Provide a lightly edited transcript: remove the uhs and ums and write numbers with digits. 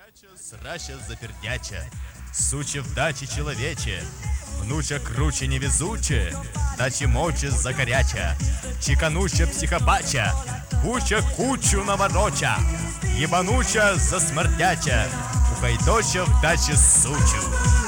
Срача запердяча, суча в дачі чоловіче, внуча круче невезуче, дачі моче закаряча, чекануча психопача, куча кучу навороча, єбануча засмертяча, ухайдоча в дачі сучу.